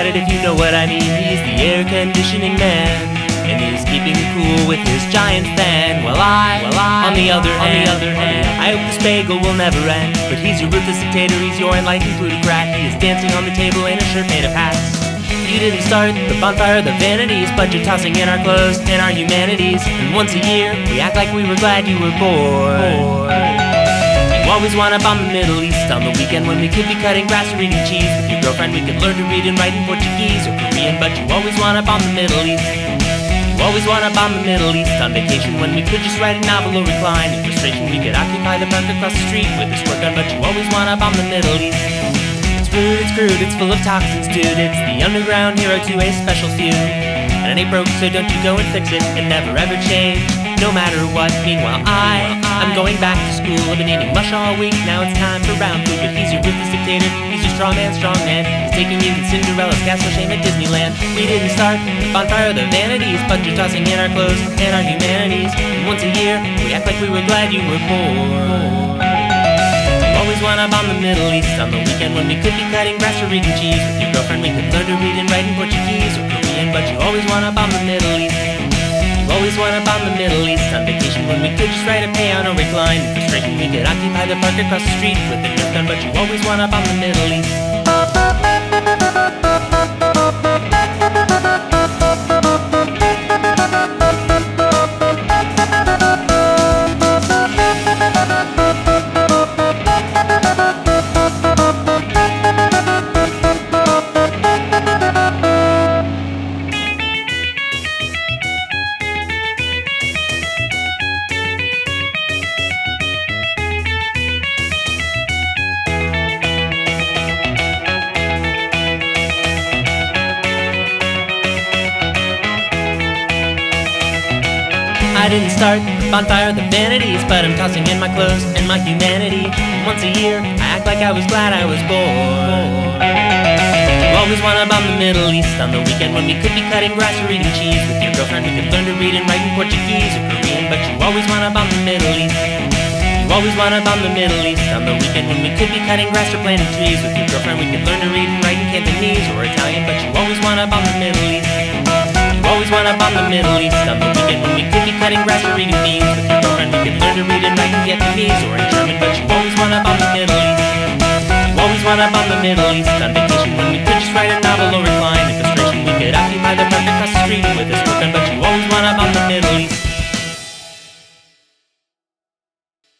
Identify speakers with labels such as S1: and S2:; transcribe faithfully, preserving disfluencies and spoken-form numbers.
S1: it if you know what I mean. He's the air conditioning man, and he's keeping cool with his giant fan. Well I, well I, on the other on hand, the other hand, I hope this bagel will never end. But he's your ruthless dictator, he's your enlightened plutocrat. He is dancing on the table in a shirt made of hats. You didn't start the bonfire of the vanities, but you're tossing in our clothes and our humanities. And once a year, we act like we were glad you were born. You always wanna bomb the Middle East on the weekend when we could be cutting grass or eating cheese. With your girlfriend we could learn to read and write in Portuguese or Korean, but you always wanna bomb the Middle East. You always wanna bomb the Middle East on vacation when we could just write a novel or recline. In frustration we could occupy the park across the street with a squirt gun, but you always wanna bomb the Middle East. It's rude, it's crude, it's full of toxins, dude. It's the underground hero to a special few. And it ain't broke, so don't you go and fix it. It never ever change, no matter what. Meanwhile I, I'm going back to school. I've been eating mush all week, now it's time for round food. But he's your ruthless dictator, he's your strong man, strong man. He's taking you to Cinderella's castle shame at Disneyland. We didn't start the bonfire of the vanities, but you're tossing in our clothes and our humanities. And once a year, we act like we were glad you were born. Always wanna bomb the Middle East on the weekend when we could be cutting grass or eating cheese. With your girlfriend we could learn to read and write in Portuguese or Korean, but you always wanna bomb the Middle East. You always wanna bomb the Middle East on vacation when we could just write a paean or recline. In frustration we could occupy the park across the street with a Nerf gun, but you always wanna bomb the Middle East. I didn't start the bonfire of the vanities, but I'm tossing in my clothes and my humanity. Once a year, I act like I was glad I was born. You always wanna bomb the Middle East on the weekend when we could be cutting grass or eating cheese. With your girlfriend we could learn to read and write in Portuguese or Korean, but you always wanna bomb the Middle East. You always wanna bomb the Middle East on the weekend when we could be cutting grass or planting trees. With your girlfriend we could learn to read and write in Cantonese or Italian, but you always wanna bomb the Middle East. You always wanna bomb the Middle East on the weekend when we could be cutting grass or eating beans. With your girlfriend we could learn to read and write in Vietnamese or in German, but you always wanna bomb the Middle East. You always wanna bomb the Middle East on vacation when we could just write a novel or recline. In frustration we could occupy the park across the street with a smoke gun, but